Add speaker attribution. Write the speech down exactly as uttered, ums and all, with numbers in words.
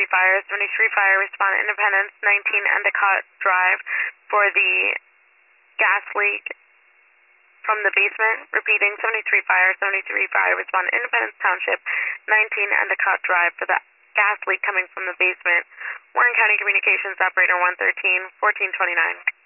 Speaker 1: Fire. seventy-three Fire, respond Independence, nineteen Endicott Drive for the gas leak from the basement. Repeating, seventy-three Fire, seventy-three Fire, respond Independence Township, nineteen Endicott Drive for the gas leak coming from the basement. Warren County Communications Operator one thirteen, fourteen twenty-nine.